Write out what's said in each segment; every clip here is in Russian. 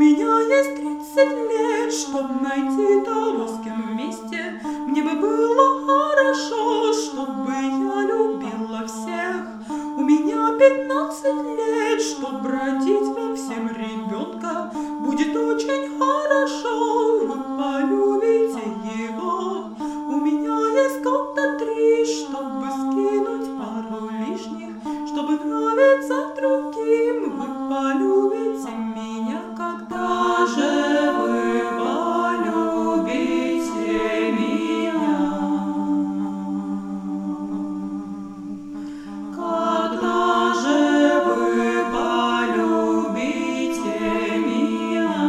меня есть 30 лет, чтоб найти того, с кем вместе мне бы было хорошо, чтобы я любила всех. У меня 15 лет, чтоб родить вам всем ребенка. Будет очень хорошо, вы полюбите его. У меня есть года 3, чтобы скинуть пару лишних, чтобы нравиться другим. Вы полюбите меня, когда же вы полюбите меня? Когда же вы полюбите меня?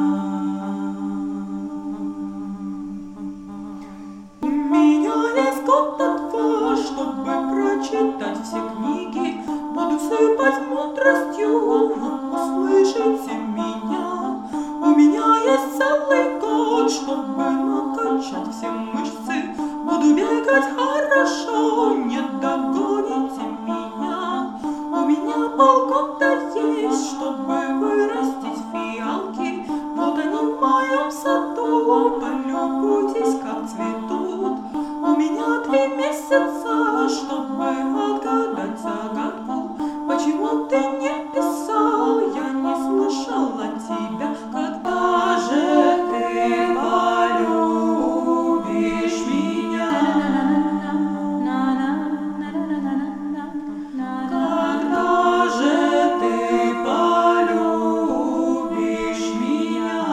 У меня есть года 2, чтобы прочитать все книги. Буду сыпать мудростью, вы услышите меня. У меня есть целый год, чтобы накачать все мышцы. Буду бегать хорошо, не догоните меня. У меня полгода есть, чтобы вырастить фиалки. Вот они в моем саду, полюбуйтесь, как цветут. У меня 3 месяца, чтобы отгадать загадку. Почему ты не писал, я не слышала тебя. Когда же ты полюбишь меня? Когда же ты полюбишь меня?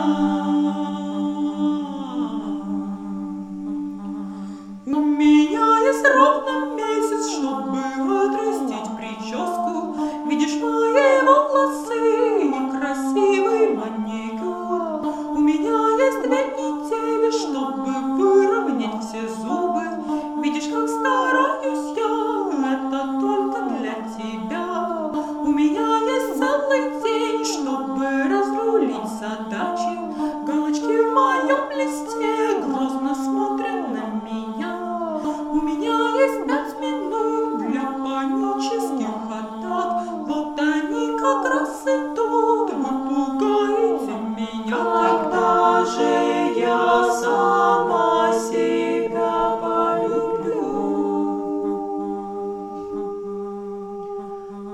У меня есть ровно месяц, чтобы отрастить прическу. Видишь мои волосы и красивый маникюр. У меня есть 2 недели, чтобы выровнять все зубы. Видишь, как стараюсь я, это только для тебя. У меня есть целый день, чтобы разрулить задачи. Галочки в моем листе грозно смотрят на меня. У меня есть 5 минут для панических атак. Вот они как раз идут, вы пугаете меня. Когда же я сама себя полюблю?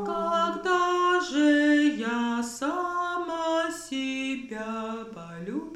Когда же я сама себя полюблю?